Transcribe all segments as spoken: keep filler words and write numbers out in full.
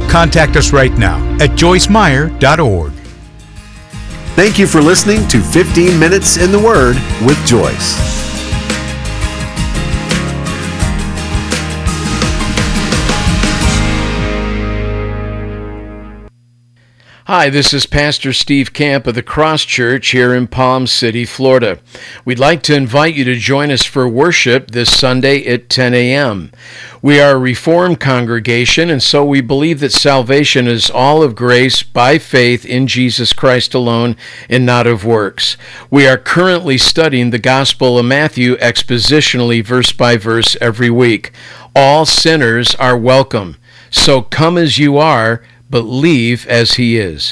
Contact us right now at joyce meyer dot org. Thank you for listening to fifteen minutes in the Word with Joyce. Hi, this is Pastor Steve Camp of the Cross Church here in Palm City, Florida. We'd like to invite you to join us for worship this Sunday at ten a.m. We are a Reformed congregation, and so we believe that salvation is all of grace by faith in Jesus Christ alone and not of works. We are currently studying the Gospel of Matthew expositionally verse by verse every week. All sinners are welcome, so come as you are, but leave as he is.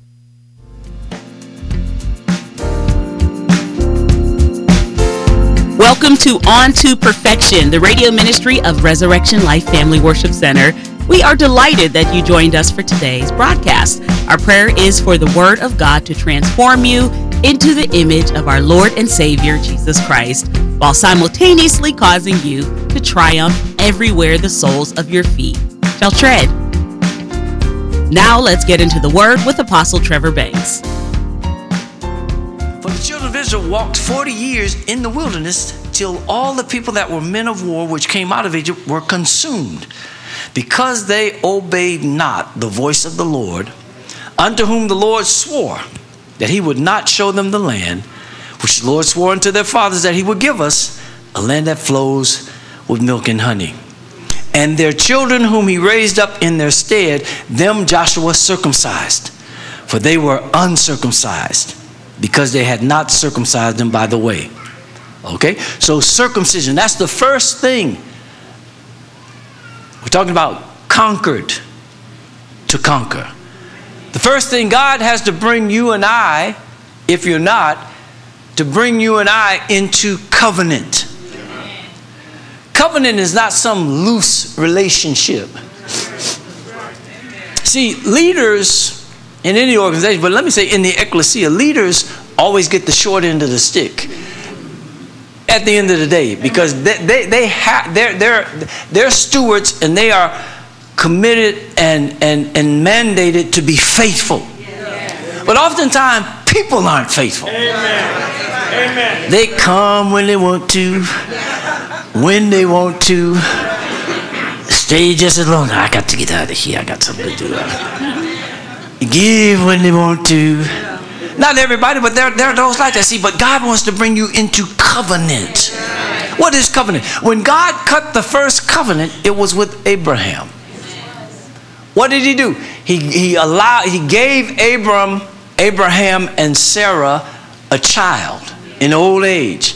Welcome to On to Perfection, the radio ministry of Resurrection Life Family Worship Center. We are delighted that you joined us for today's broadcast. Our prayer is for the Word of God to transform you into the image of our Lord and Savior, Jesus Christ, while simultaneously causing you to triumph everywhere the soles of your feet shall tread. Now let's get into the Word with Apostle Trevor Banks. For the children of Israel walked forty years in the wilderness till all the people that were men of war which came out of Egypt were consumed, because they obeyed not the voice of the Lord, unto whom the Lord swore that he would not show them the land, which the Lord swore unto their fathers that he would give us, a land that flows with milk and honey. And their children whom he raised up in their stead, them Joshua circumcised, for they were uncircumcised, because they had not circumcised them by the way. Okay, so circumcision, that's the first thing. We're talking about conquered to conquer. The first thing God has to bring you and I, if you're not, to bring you and I into covenant. Covenant is not some loose relationship. See, leaders in any organization, but let me say in the ecclesia, leaders always get the short end of the stick at the end of the day, because they they, they have they're they're they're stewards, and they are committed and and and mandated to be faithful. But oftentimes people aren't faithful. Amen. Amen. They come when they want to, when they want to, stay just as long. I got to get out of here. I got something to do. Give when they want to. Not everybody, but there, there are those like that. See, but God wants to bring you into covenant. What is covenant? When God cut the first covenant, it was with Abraham. What did he do? He, he allowed, he gave Abram, Abraham and Sarah a child in old age.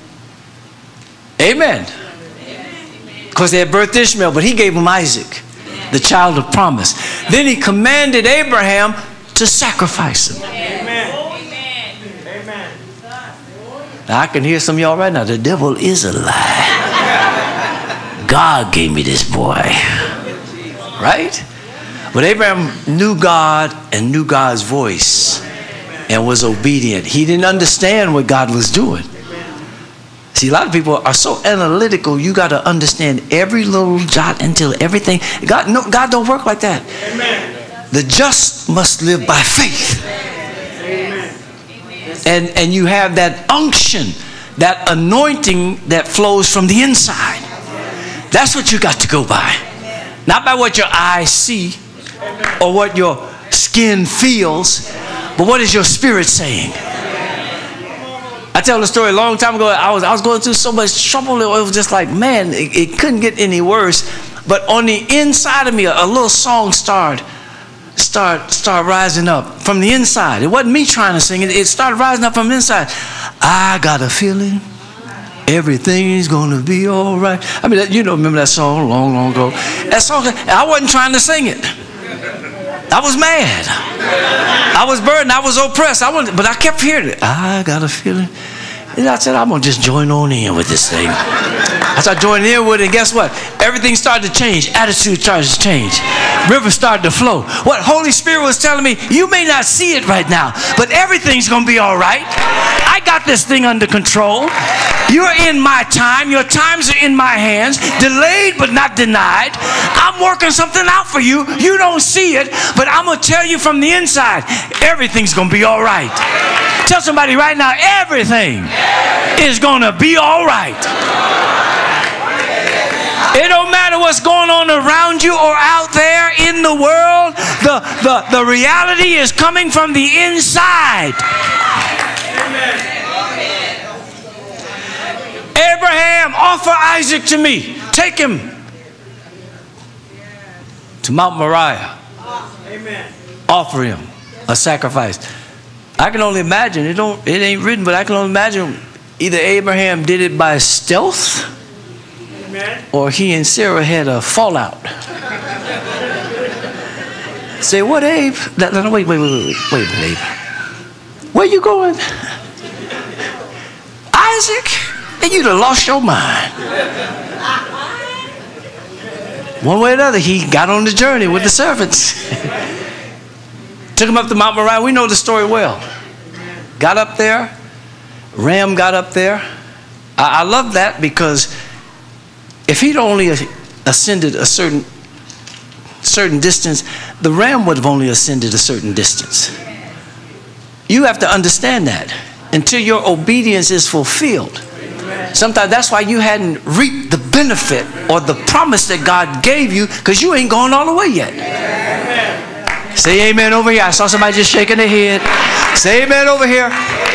Amen. Because they had birthed Ishmael, but he gave him Isaac, the child of promise. Then he commanded Abraham to sacrifice him. Amen. Amen. Now I can hear some of y'all right now. The devil is a lie. God gave me this boy. Right? But Abraham knew God and knew God's voice and was obedient. He didn't understand what God was doing. See, a lot of people are so analytical, you got to understand every little jot and tittle, everything. God, no, God don't work like that. Amen. The just must live by faith. Amen. And, and you have that unction, that anointing that flows from the inside. That's what you got to go by. Not by what your eyes see or what your skin feels, but what is your spirit saying? I tell the story a long time ago. I was I was going through so much trouble. It was just like, man, it, it couldn't get any worse. But on the inside of me, a, a little song started, start, start rising up from the inside. It wasn't me trying to sing it. It started rising up from the inside. I got a feeling everything's going to be all right. I mean, you know, remember that song long, long ago? That song, I wasn't trying to sing it. I was mad. I was burdened. I was oppressed. I wanted, but I kept hearing it. I got a feeling. And I said, I'm going to just join on in with this thing. I started joining in with it, and guess what? Everything started to change. Attitude started to change. Rivers started to flow. What Holy Spirit was telling me, you may not see it right now, but everything's going to be all right. I I got this thing under control. You're in my time. Your times are in my hands. Delayed but not denied. I'm working something out for you. You don't see it, but I'm going to tell you from the inside, everything's going to be all right. Tell somebody right now, everything is going to be all right. It don't matter what's going on around you or out there in the world. The, the, the reality is coming from the inside. Abraham, offer Isaac to me. Take him to Mount Moriah. Offer him a sacrifice. I can only imagine. It don't. It ain't written, but I can only imagine. Either Abraham did it by stealth, or he and Sarah had a fallout. Say, what, Abe? No, no, wait, wait, wait, wait, wait, wait, Abe. Where you going? Isaac? And you'd have lost your mind. One way or another, he got on the journey with the servants. Took him up to Mount Moriah. We know the story well. Got up there. Ram got up there. I, I love that because if he'd only ascended a certain certain distance, the ram would have only ascended a certain distance. You have to understand that until your obedience is fulfilled. Sometimes that's why you hadn't reaped the benefit or the promise that God gave you, because you ain't gone all the way yet. Amen. Say amen over here. I saw somebody just shaking their head. Say amen over here.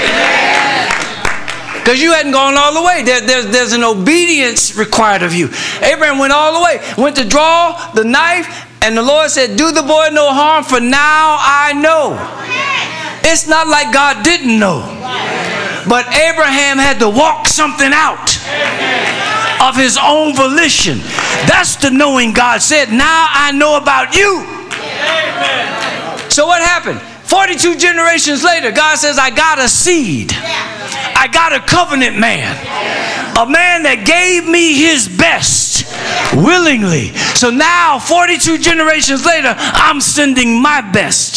Because you hadn't gone all the way. There, there, there's an obedience required of you. Abraham went all the way. Went to draw the knife, and the Lord said, do the boy no harm, for now I know. It's not like God didn't know. But Abraham had to walk something out of his own volition. That's the knowing God said, now I know about you. So what happened? forty-two generations later, God says, I got a seed. I got a covenant man. A man that gave me his best willingly. So now, forty-two generations later, I'm sending my best.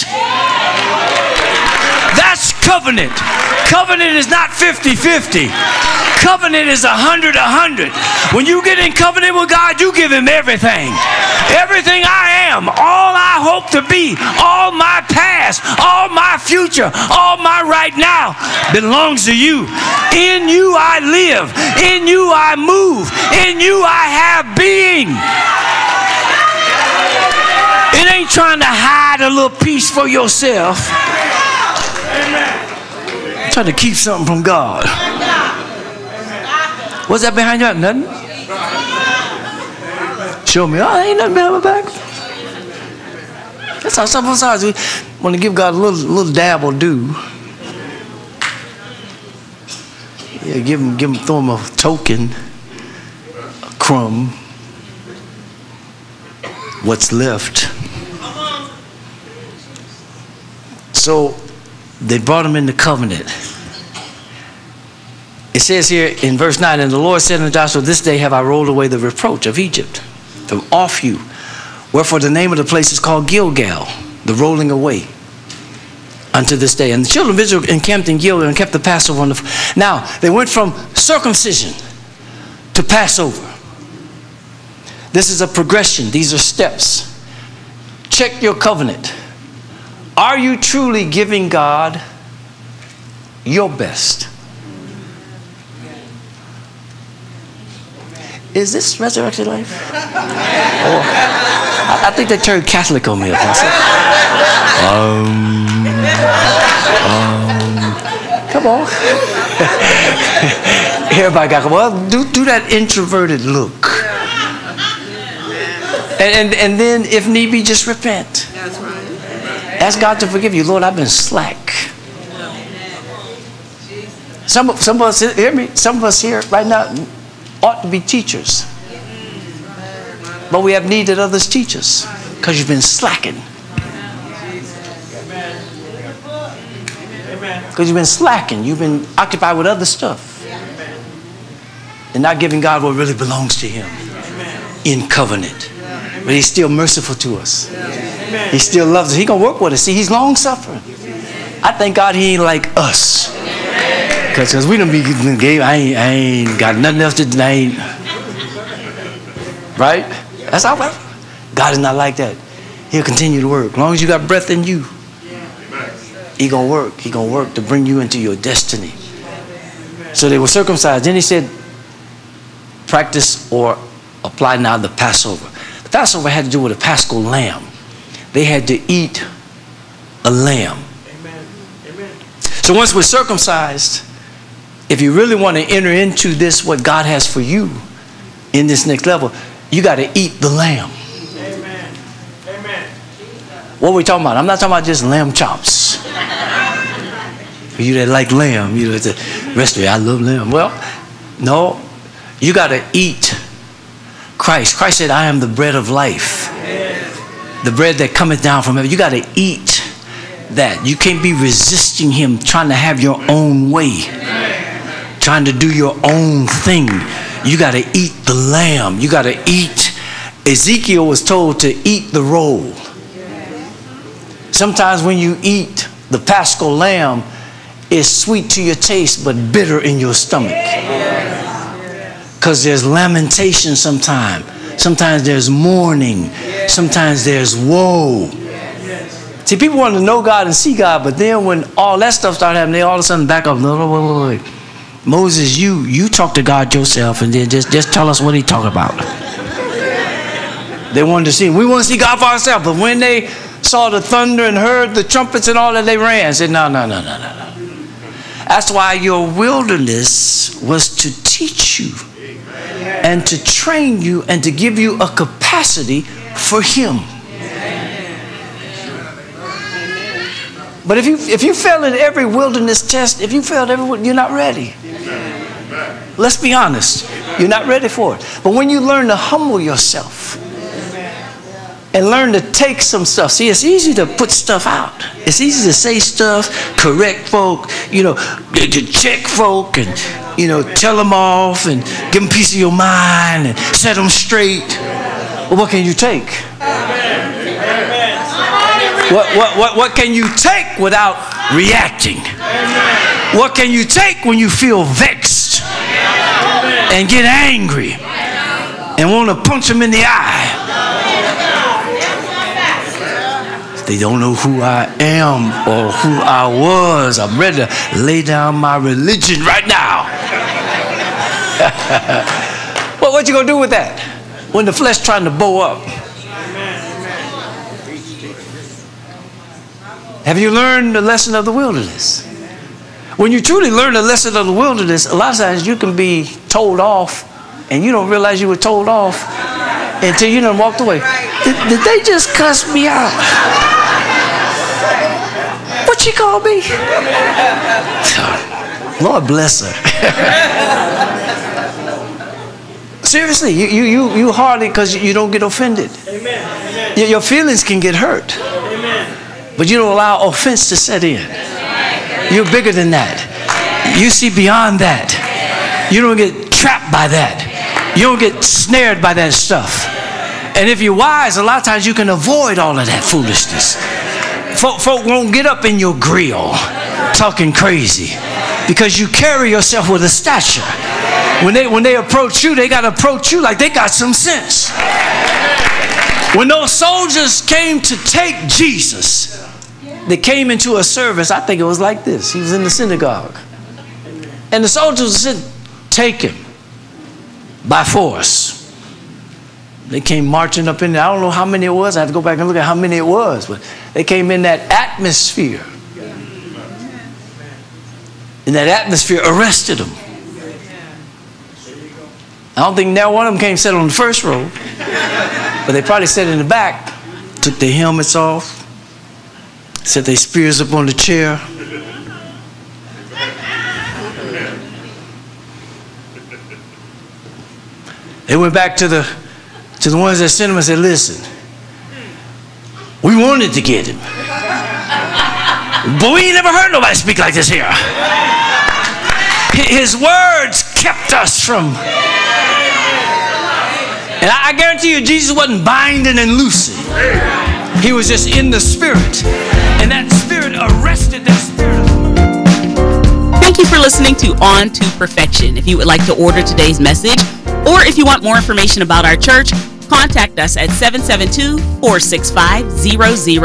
That's covenant. Covenant is not fifty-fifty. Covenant is one hundred one hundred. When you get in covenant with God, you give him everything. Everything I am, all I hope to be, all my past, all my future, all my right now belongs to you. In you I live. In you I move. In you I have being. It ain't trying to hide a little piece for yourself. Trying to keep something from God. What's that behind you? Nothing? Show me. Oh, ain't nothing behind my back. That's how some of us are. We want to give God a little, little dab or do. Yeah, give him, give him, throw him a token, a crumb. What's left? So they brought him into covenant. It says here in verse nine, and the Lord said unto Joshua, this day have I rolled away the reproach of Egypt from off you. Wherefore the name of the place is called Gilgal, the rolling away, unto this day. And the children of Israel encamped in Gilgal and kept the Passover on the... Now, they went from circumcision to Passover. This is a progression. These are steps. Check your covenant. Are you truly giving God your best? Is this Resurrection Life? Oh, I, I think they turned Catholic on me. Um, um, come on. Everybody got, well, do, do that introverted look. And, and, and then, if need be, just repent. That's right. Ask God to forgive you. Lord, I've been slack. Some, some of us, hear me, some of us here right now ought to be teachers. But we have need that others teach us because you've been slacking. Because you've been slacking. You've been occupied with other stuff. And not giving God what really belongs to him in covenant. But he's still merciful to us. He still loves us. He's going to work with us. See, he's long suffering. I thank God he ain't like us. Because we done be gave. I ain't, I ain't got nothing else to do. I ain't. Right? That's how God is not like that. He'll continue to work. As long as you got breath in you, He gonna work. He gonna work to bring you into your destiny. So they were circumcised. Then he said, practice or apply now the Passover. The Passover had to do with a Paschal lamb. They had to eat a lamb. Amen. Amen. So once we're circumcised, if you really want to enter into this, what God has for you in this next level, you got to eat the lamb. Amen. Amen. What are we talking about? I'm not talking about just lamb chops. For you that like lamb, you know, the rest of it, I love lamb. Well, no, you got to eat Christ. Christ said, I am the bread of life. The bread that cometh down from heaven. You got to eat that. You can't be resisting Him, trying to have your own way, trying to do your own thing. You got to eat the lamb. You got to eat. Ezekiel was told to eat the roll. Sometimes when you eat the Paschal lamb, it's sweet to your taste, but bitter in your stomach. Because there's lamentation sometimes. Sometimes there's mourning. Sometimes there's woe. See, people want to know God and see God, but then when all that stuff started happening, they all of a sudden back up. No, no, wait, wait, wait. Moses, you you talk to God yourself and then just, just tell us what He talking about. They wanted to see Him. We want to see God for ourselves. But when they saw the thunder and heard the trumpets and all that, they ran. Said, no, no, no, no, no, no. That's why your wilderness was to teach you and to train you and to give you a capacity for Him. But if you if you fail in every wilderness test, if you failed every, you're not ready. Let's be honest. You're not ready for it. But when you learn to humble yourself and learn to take some stuff. See, it's easy to put stuff out. It's easy to say stuff, correct folk, you know, to check folk and, you know, tell them off and give them a piece of your mind and set them straight. But what can you take? What, what, what, what can you take without reacting? What can you take when you feel vexed and get angry and want to punch them in the eye? They don't know who I am or who I was. I'm ready to lay down my religion right now. Well, what you gonna do with that when the flesh trying to bow up? Have you learned the lesson of the wilderness? When you truly learn the lesson of the wilderness, a lot of times you can be told off and you don't realize you were told off until you done walked away. Did, did they just cuss me out? What she called me? Lord bless her. Seriously, you you you, you hardly, because you don't get offended. Amen. Your, your feelings can get hurt. Amen. But you don't allow offense to set in. You're bigger than that. You see beyond that. You don't get trapped by that. You don't get snared by that stuff. And if you're wise, a lot of times you can avoid all of that foolishness. Folk, folk won't get up in your grill talking crazy because you carry yourself with a stature. When they, when they approach you, they got to approach you like they got some sense. When those soldiers came to take Jesus, they came into a service, I think it was like this. He was in the synagogue. And the soldiers said, take him by force. They came marching up in there. I don't know how many it was. I have to go back and look at how many it was. But they came in that atmosphere. And that atmosphere arrested them. I don't think now one of them came sit on the first row. But they probably sat in the back, took their helmets off, set their spears up on the chair. They went back to the to the ones that sent him and said, listen, we wanted to get him, but we ain't never heard nobody speak like this here. His words kept us from. And I guarantee you, Jesus wasn't binding and loosing. He was just in the spirit. And that spirit arrested that spirit. Thank you for listening to On to Perfection. If you would like to order today's message, or if you want more information about our church, contact us at seven seven two, four six five, zero zero